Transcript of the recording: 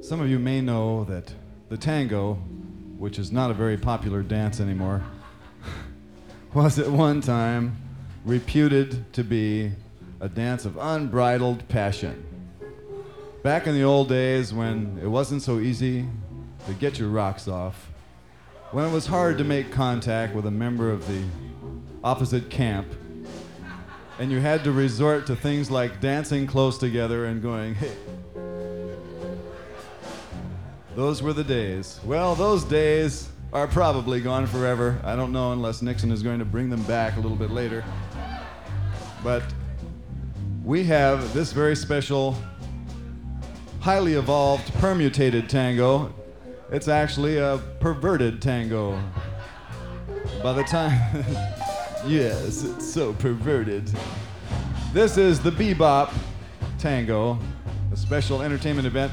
Some of you may know that the tango, which is not a very popular dance anymore, was at one time reputed to be a dance of unbridled passion. Back in the old days when it wasn't so easy to get your rocks off, when it was hard to make contact with a member of the opposite camp, and you had to resort to things like dancing close together and going, hey. Those were the days. Well, those days are probably gone forever. I don't know unless Nixon is going to bring them back a little bit later. But we have this very special, highly evolved, permutated tango. It's actually a perverted tango. By the time... Yes, it's so perverted. This is the Bebop Tango, a special entertainment event